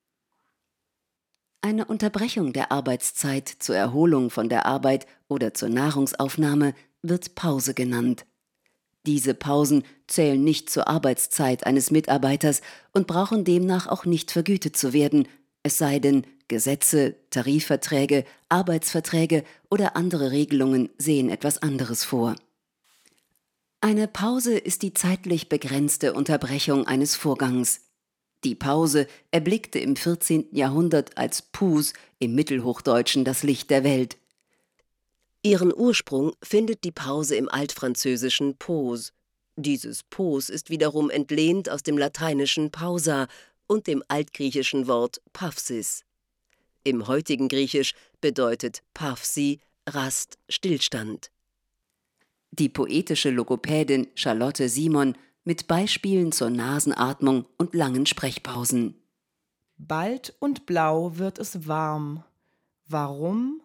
Eine Unterbrechung der Arbeitszeit zur Erholung von der Arbeit oder zur Nahrungsaufnahme wird Pause genannt. Diese Pausen zählen nicht zur Arbeitszeit eines Mitarbeiters und brauchen demnach auch nicht vergütet zu werden, es sei denn, Gesetze, Tarifverträge, Arbeitsverträge oder andere Regelungen sehen etwas anderes vor. Eine Pause ist die zeitlich begrenzte Unterbrechung eines Vorgangs. Die Pause erblickte im 14. Jahrhundert als Pus, im Mittelhochdeutschen das Licht der Welt. Ihren Ursprung findet die Pause im Altfranzösischen Pause. Dieses Pos ist wiederum entlehnt aus dem lateinischen pausa und dem altgriechischen Wort Pafsis. Im heutigen Griechisch bedeutet Pafsi Rast, Stillstand. Die poetische Logopädin Charlotte Simon mit Beispielen zur Nasenatmung und langen Sprechpausen. Bald und blau wird es warm. Warum?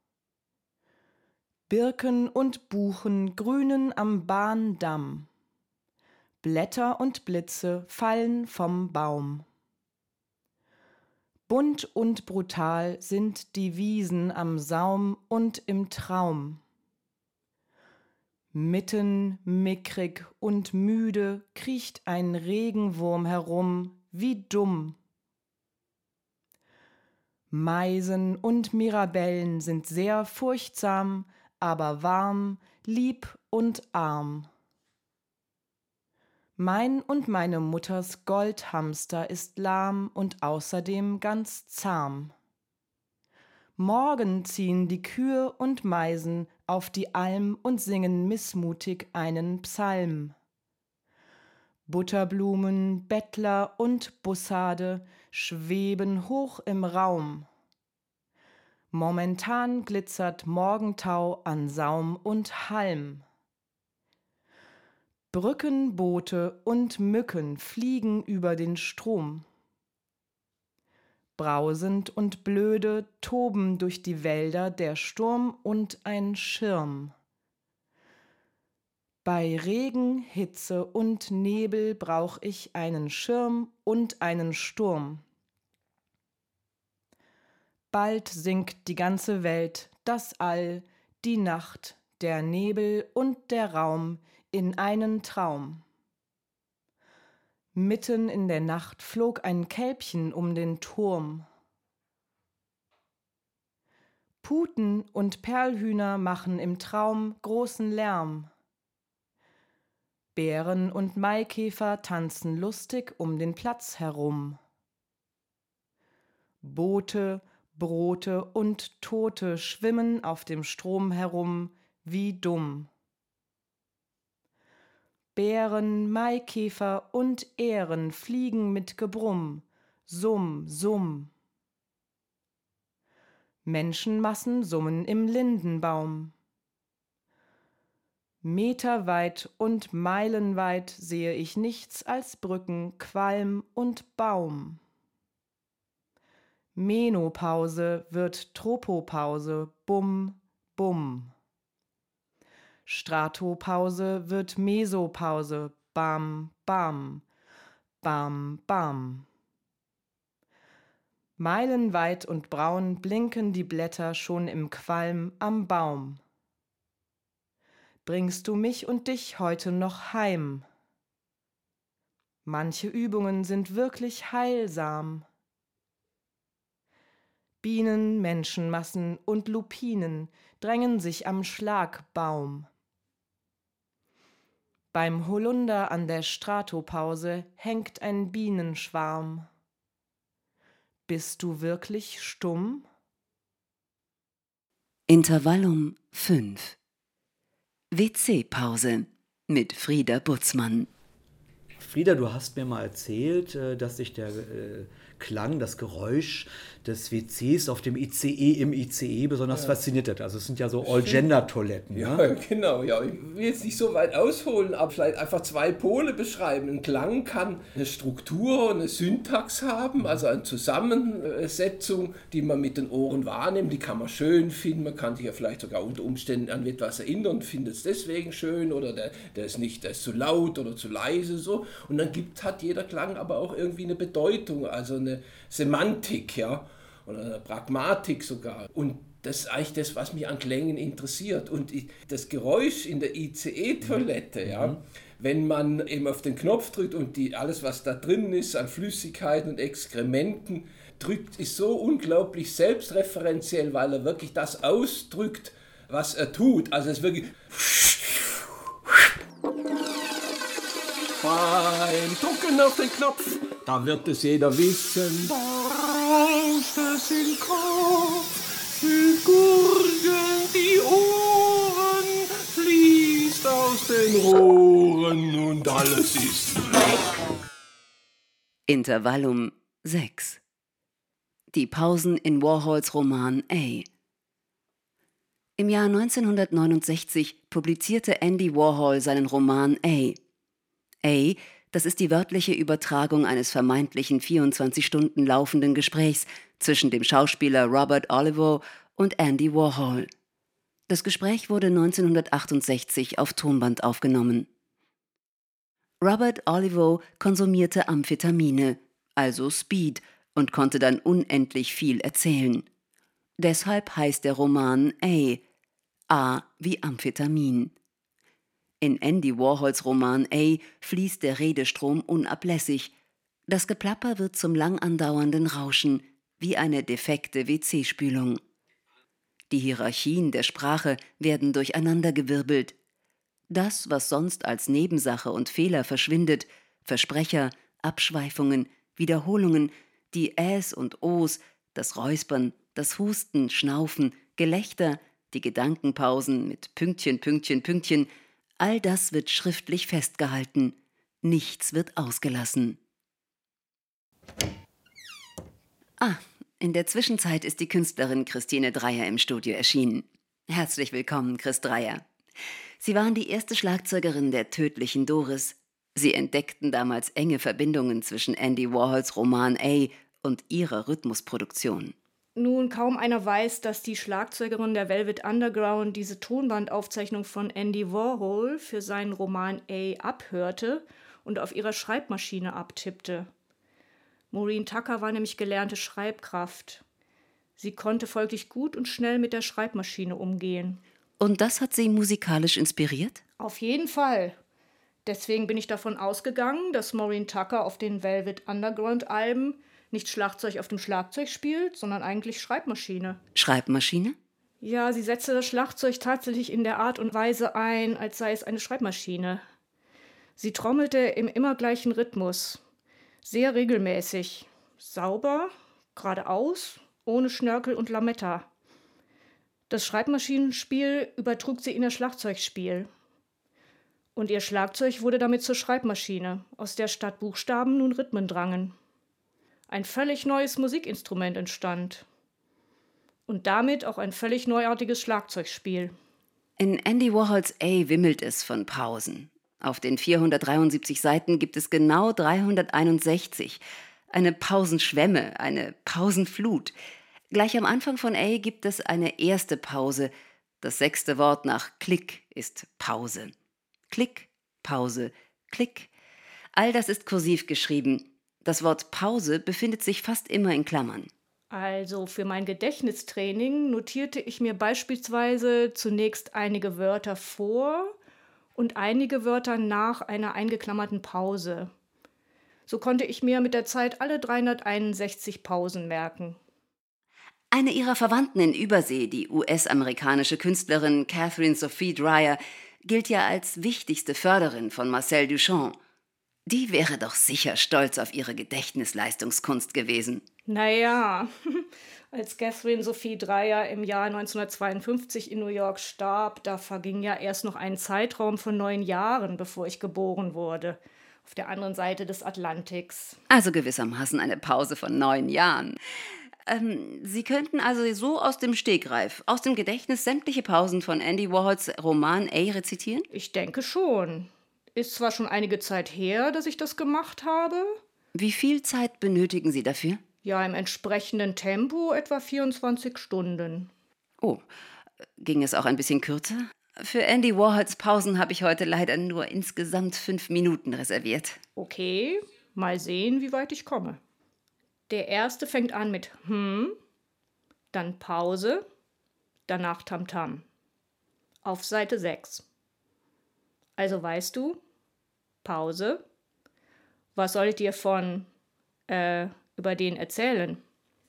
Birken und Buchen grünen am Bahndamm. Blätter und Blitze fallen vom Baum. Bunt und brutal sind die Wiesen am Saum und im Traum. Mitten, mickrig und müde kriecht ein Regenwurm herum, wie dumm. Meisen und Mirabellen sind sehr furchtsam, aber warm, lieb und arm. Mein und meine Mutters Goldhamster ist lahm und außerdem ganz zahm. Morgen ziehen die Kühe und Meisen auf die Alm und singen missmutig einen Psalm. Butterblumen, Bettler und Bussarde schweben hoch im Raum. Momentan glitzert Morgentau an Saum und Halm. Brückenboote und Mücken fliegen über den Strom. Brausend und blöde toben durch die Wälder der Sturm und ein Schirm. Bei Regen, Hitze und Nebel brauch ich einen Schirm und einen Sturm. Bald sinkt die ganze Welt, das All, die Nacht, der Nebel und der Raum in einen Traum. Mitten in der Nacht flog ein Kälbchen um den Turm. Puten und Perlhühner machen im Traum großen Lärm. Bären und Maikäfer tanzen lustig um den Platz herum. Boote, Brote und Tote schwimmen auf dem Strom herum, wie dumm. Bären, Maikäfer und Ähren fliegen mit Gebrumm, Summ, Summ. Menschenmassen summen im Lindenbaum. Meterweit und meilenweit sehe ich nichts als Brücken, Qualm und Baum. Menopause wird Tropopause, Bum, Bum. Stratopause wird Mesopause, Bam, Bam, Bam, Bam. Meilenweit und braun blinken die Blätter schon im Qualm am Baum. Bringst du mich und dich heute noch heim? Manche Übungen sind wirklich heilsam. Bienen, Menschenmassen und Lupinen drängen sich am Schlagbaum. Beim Holunder an der Stratopause hängt ein Bienenschwarm. Bist du wirklich stumm? Intervallum 5. WC-Pause mit Frieda Butzmann. Frieda, du hast mir mal erzählt, dass dich der Klang, das Geräusch des WCs auf dem ICE im ICE besonders fasziniert hat. Also es sind ja so All-Gender-Toiletten. Ja, ne? genau. Ja. Ich will jetzt nicht so weit ausholen, aber vielleicht einfach zwei Pole beschreiben. Ein Klang kann eine Struktur, eine Syntax haben, also eine Zusammensetzung, die man mit den Ohren wahrnimmt. Die kann man schön finden. Man kann sich ja vielleicht sogar unter Umständen an etwas erinnern und findet es deswegen schön oder der ist zu laut oder zu leise. So. Und dann hat jeder Klang aber auch irgendwie eine Bedeutung, also eine Semantik, ja, oder eine Pragmatik sogar. Und Das ist eigentlich das, was mich an Klängen interessiert. Und das Geräusch in der ICE-Toilette, ja, wenn man eben auf den Knopf drückt und alles, was da drin ist, an Flüssigkeiten und Exkrementen drückt, ist so unglaublich selbstreferenziell, weil er wirklich das ausdrückt, was er tut. Also es ist wirklich... Beim Drucken auf den Knopf, da wird es jeder wissen. Da rauscht es im Kopf. Gurgeln die Ohren, fließt aus den Rohren und alles ist weg. Intervallum 6. Die Pausen in Warhols Roman A. Im Jahr 1969 publizierte Andy Warhol seinen Roman A. A, das ist die wörtliche Übertragung eines vermeintlichen 24 Stunden laufenden Gesprächs zwischen dem Schauspieler Robert Olivo und Andy Warhol. Das Gespräch wurde 1968 auf Tonband aufgenommen. Robert Olivo konsumierte Amphetamine, also Speed, und konnte dann unendlich viel erzählen. Deshalb heißt der Roman A wie Amphetamin. In Andy Warhols Roman A fließt der Redestrom unablässig. Das Geplapper wird zum lang andauernden Rauschen, wie eine defekte WC-Spülung. Die Hierarchien der Sprache werden durcheinandergewirbelt. Das, was sonst als Nebensache und Fehler verschwindet, Versprecher, Abschweifungen, Wiederholungen, die Äs und Os, das Räuspern, das Husten, Schnaufen, Gelächter, die Gedankenpausen mit Pünktchen, Pünktchen, Pünktchen, all das wird schriftlich festgehalten. Nichts wird ausgelassen. In der Zwischenzeit ist die Künstlerin Christine Dreyer im Studio erschienen. Herzlich willkommen, Chris Dreyer. Sie waren die erste Schlagzeugerin der Tödlichen Doris. Sie entdeckten damals enge Verbindungen zwischen Andy Warhols Roman A und ihrer Rhythmusproduktion. Nun, kaum einer weiß, dass die Schlagzeugerin der Velvet Underground diese Tonbandaufzeichnung von Andy Warhol für seinen Roman A abhörte und auf ihrer Schreibmaschine abtippte. Maureen Tucker war nämlich gelernte Schreibkraft. Sie konnte folglich gut und schnell mit der Schreibmaschine umgehen. Und das hat Sie musikalisch inspiriert? Auf jeden Fall. Deswegen bin ich davon ausgegangen, dass Maureen Tucker auf den Velvet Underground-Alben nicht Schlagzeug auf dem Schlagzeug spielt, sondern eigentlich Schreibmaschine. Schreibmaschine? Ja, sie setzte das Schlagzeug tatsächlich in der Art und Weise ein, als sei es eine Schreibmaschine. Sie trommelte im immer gleichen Rhythmus. Sehr regelmäßig. Sauber, geradeaus, ohne Schnörkel und Lametta. Das Schreibmaschinenspiel übertrug sie in ihr Schlagzeugspiel. Und ihr Schlagzeug wurde damit zur Schreibmaschine, aus der statt Buchstaben nun Rhythmen drangen. Ein völlig neues Musikinstrument entstand. Und damit auch ein völlig neuartiges Schlagzeugspiel. In Andy Warhols A wimmelt es von Pausen. Auf den 473 Seiten gibt es genau 361. Eine Pausenschwemme, eine Pausenflut. Gleich am Anfang von A gibt es eine erste Pause. Das 6. Wort nach Klick ist Pause. Klick, Pause, Klick. All das ist kursiv geschrieben. Das Wort Pause befindet sich fast immer in Klammern. Also für mein Gedächtnistraining notierte ich mir beispielsweise zunächst einige Wörter vor und einige Wörter nach einer eingeklammerten Pause. So konnte ich mir mit der Zeit alle 361 Pausen merken. Eine ihrer Verwandten in Übersee, die US-amerikanische Künstlerin Catherine Sophie Dreyer, gilt ja als wichtigste Förderin von Marcel Duchamp. Die wäre doch sicher stolz auf ihre Gedächtnisleistungskunst gewesen. Naja, als Catherine Sophie Dreyer im Jahr 1952 in New York starb, da verging ja erst noch ein Zeitraum von 9 Jahren, bevor ich geboren wurde. Auf der anderen Seite des Atlantiks. Also gewissermaßen eine Pause von 9 Jahren. Sie könnten also so aus dem Stegreif, aus dem Gedächtnis sämtliche Pausen von Andy Warhols Roman A rezitieren? Ich denke schon. Ist zwar schon einige Zeit her, dass ich das gemacht habe. Wie viel Zeit benötigen Sie dafür? Ja, im entsprechenden Tempo etwa 24 Stunden. Oh, ging es auch ein bisschen kürzer? Für Andy Warhols Pausen habe ich heute leider nur insgesamt 5 Minuten reserviert. Okay, mal sehen, wie weit ich komme. Der erste fängt an mit dann Pause, danach Tamtam. Auf Seite 6. Also weißt du, Pause, was soll ich dir über den erzählen?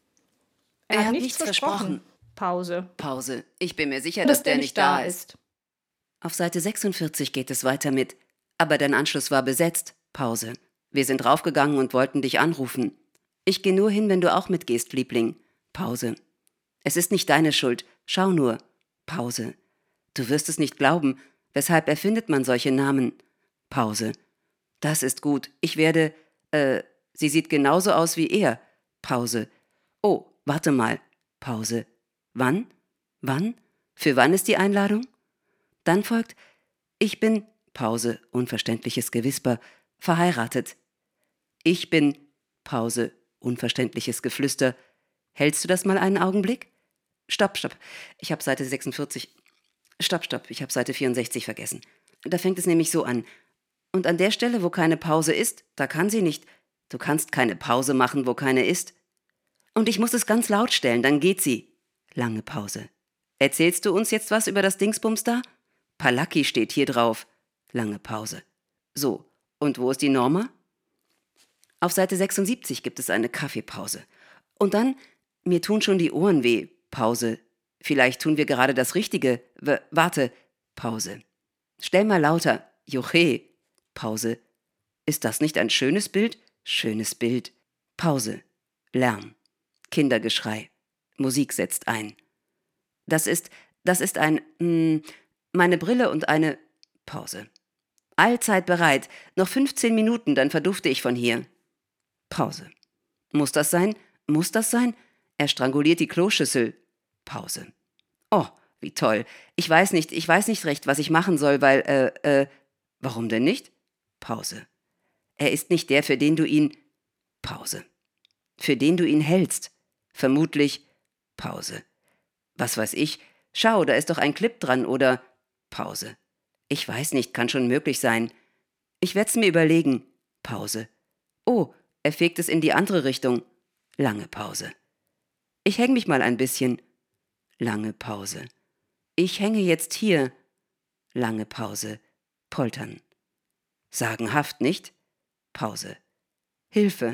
Er hat nichts versprochen. Pause. Pause. Ich bin mir sicher, dass der nicht da ist. Auf Seite 46 geht es weiter mit: Aber dein Anschluss war besetzt. Pause. Wir sind draufgegangen und wollten dich anrufen. Ich gehe nur hin, wenn du auch mitgehst, Liebling. Pause. Es ist nicht deine Schuld. Schau nur. Pause. Du wirst es nicht glauben. Weshalb erfindet man solche Namen? Pause. Das ist gut. Ich werde, sie sieht genauso aus wie er. Pause. Oh, warte mal. Pause. Wann? Wann? Für wann ist die Einladung? Dann folgt: Ich bin, Pause, unverständliches Gewisper, verheiratet. Ich bin, Pause, unverständliches Geflüster. Hältst du das mal einen Augenblick? Stopp. Ich habe Seite 46. Stopp. Ich habe Seite 64 vergessen. Da fängt es nämlich so an. Und an der Stelle, wo keine Pause ist, da kann sie nicht. Du kannst keine Pause machen, wo keine ist. Und ich muss es ganz laut stellen, dann geht sie. Lange Pause. Erzählst du uns jetzt was über das Dingsbums da? Palaki steht hier drauf. Lange Pause. So, und wo ist die Norma? Auf Seite 76 gibt es eine Kaffeepause. Und dann: Mir tun schon die Ohren weh. Pause. Vielleicht tun wir gerade das Richtige. Warte. Pause. Stell mal lauter. Juche. Pause. Ist das nicht ein schönes Bild? Schönes Bild. Pause. Lärm. Kindergeschrei. Musik setzt ein. Das ist ein, meine Brille und eine... Pause. Allzeit bereit. Noch 15 Minuten, dann verdufte ich von hier. Pause. Muss das sein? Muss das sein? Er stranguliert die Kloschüssel. Pause. Oh, wie toll. Ich weiß nicht recht, was ich machen soll, weil, warum denn nicht? Pause. Er ist nicht der, für den du ihn... Pause. Für den du ihn hältst. Vermutlich... Pause. Was weiß ich? Schau, da ist doch ein Clip dran, oder... Pause. Ich weiß nicht, kann schon möglich sein. Ich werd's mir überlegen. Pause. Oh, er fegt es in die andere Richtung. Lange Pause. Ich häng mich mal ein bisschen. Lange Pause. Ich hänge jetzt hier. Lange Pause. Poltern. Sagenhaft, nicht? Pause. Hilfe.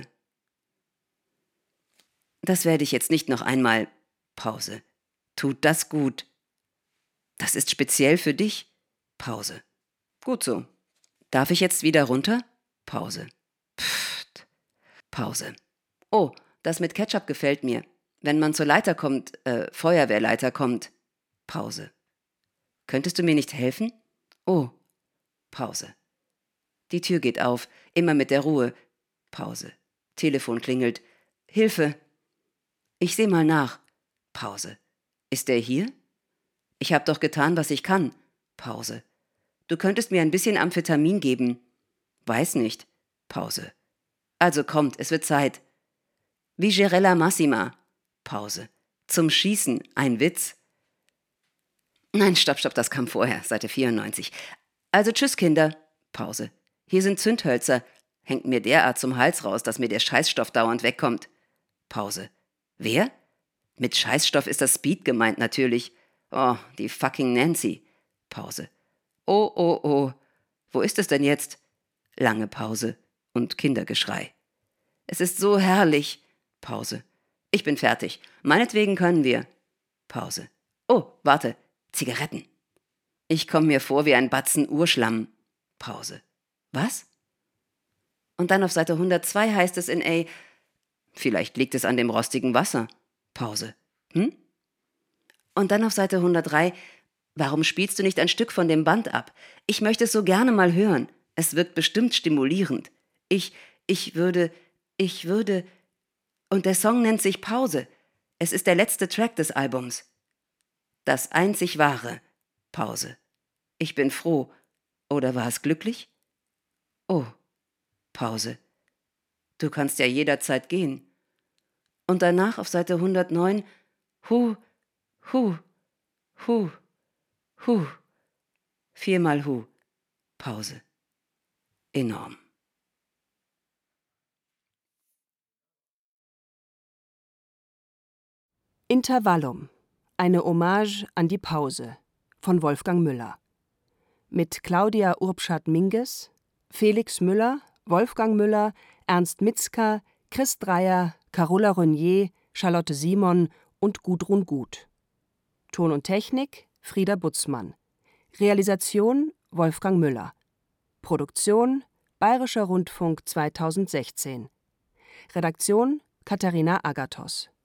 Das werde ich jetzt nicht noch einmal. Pause. Tut das gut. Das ist speziell für dich. Pause. Gut so. Darf ich jetzt wieder runter? Pause. Pfft. Pause. Oh, das mit Ketchup gefällt mir. Wenn man zur Leiter kommt, Feuerwehrleiter kommt. Pause. Könntest du mir nicht helfen? Oh. Pause. Die Tür geht auf, immer mit der Ruhe. Pause. Telefon klingelt. Hilfe. Ich seh mal nach. Pause. Ist er hier? Ich hab doch getan, was ich kann. Pause. Du könntest mir ein bisschen Amphetamin geben. Weiß nicht. Pause. Also kommt, es wird Zeit. Vigerella Massima. Pause. Zum Schießen, ein Witz. Nein, stopp, das kam vorher, Seite 94. Also tschüss, Kinder. Pause. Hier sind Zündhölzer. Hängt mir derart zum Hals raus, dass mir der Scheißstoff dauernd wegkommt. Pause. Wer? Mit Scheißstoff ist das Speed gemeint, natürlich. Oh, die fucking Nancy. Pause. Oh. Wo ist es denn jetzt? Lange Pause und Kindergeschrei. Es ist so herrlich. Pause. Ich bin fertig. Meinetwegen können wir. Pause. Oh, warte. Zigaretten. Ich komme mir vor wie ein Batzen Urschlamm. Pause. Was? Und dann auf Seite 102 heißt es in A, vielleicht liegt es an dem rostigen Wasser. Pause. Und dann auf Seite 103, warum spielst du nicht ein Stück von dem Band ab? Ich möchte es so gerne mal hören. Es wirkt bestimmt stimulierend. Ich würde... Und der Song nennt sich Pause. Es ist der letzte Track des Albums. Das einzig wahre. Pause. Ich bin froh. Oder war es glücklich? Oh. Pause. Du kannst ja jederzeit gehen. Und danach auf Seite 109, Hu. 4-mal Hu. Pause. Enorm. Intervallum. Eine Hommage an die Pause von Wolfgang Müller. Mit Claudia Urbschat-Minges, Felix Müller, Wolfgang Müller, Ernst Mitzka, Chris Dreyer, Carola Renier, Charlotte Simon und Gudrun Gut. Ton und Technik Frieda Butzmann. Realisation Wolfgang Müller. Produktion Bayerischer Rundfunk 2016. Redaktion Katharina Agathos.